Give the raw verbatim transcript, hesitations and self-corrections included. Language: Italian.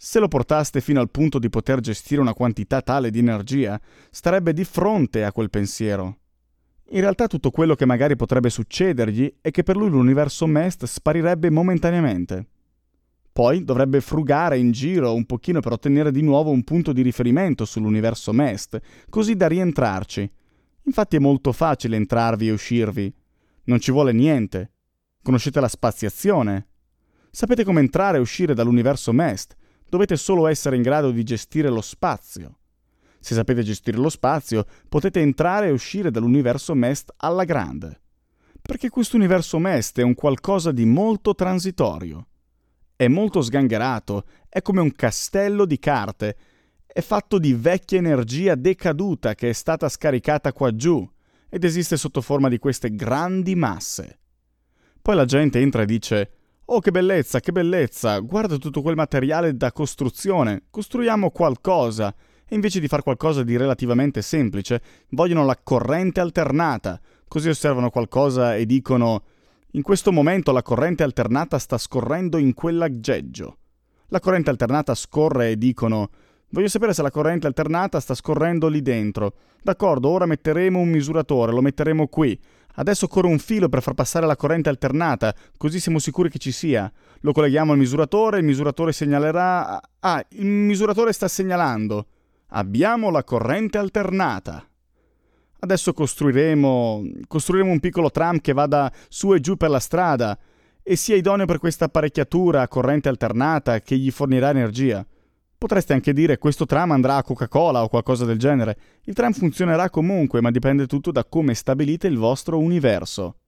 Se lo portaste fino al punto di poter gestire una quantità tale di energia, starebbe di fronte a quel pensiero. In realtà tutto quello che magari potrebbe succedergli è che per lui l'universo Mest sparirebbe momentaneamente. Poi dovrebbe frugare in giro un pochino per ottenere di nuovo un punto di riferimento sull'universo Mest, così da rientrarci. Infatti è molto facile entrarvi e uscirvi. Non ci vuole niente. Conoscete la spaziazione. Sapete come entrare e uscire dall'universo Mest. Dovete solo essere in grado di gestire lo spazio. Se sapete gestire lo spazio, potete entrare e uscire dall'universo Mest alla grande. Perché questo universo Mest è un qualcosa di molto transitorio. È molto sgangherato, è come un castello di carte. È fatto di vecchia energia decaduta che è stata scaricata qua giù ed esiste sotto forma di queste grandi masse. Poi la gente entra e dice: «Oh, che bellezza, che bellezza, guarda tutto quel materiale da costruzione, costruiamo qualcosa». E invece di fare qualcosa di relativamente semplice, vogliono la corrente alternata. Così osservano qualcosa e dicono: «In questo momento la corrente alternata sta scorrendo in quell'aggeggio». La corrente alternata scorre e dicono: «Voglio sapere se la corrente alternata sta scorrendo lì dentro. D'accordo, ora metteremo un misuratore, lo metteremo qui. Adesso corre un filo per far passare la corrente alternata, così siamo sicuri che ci sia. Lo colleghiamo al misuratore, il misuratore segnalerà... Ah, il misuratore sta segnalando. Abbiamo la corrente alternata. Adesso costruiremo... costruiremo un piccolo tram che vada su e giù per la strada e sia idoneo per questa apparecchiatura a corrente alternata che gli fornirà energia. Potreste anche dire: questo tram andrà a Coca-Cola o qualcosa del genere. Il tram funzionerà comunque, ma dipende tutto da come stabilite il vostro universo.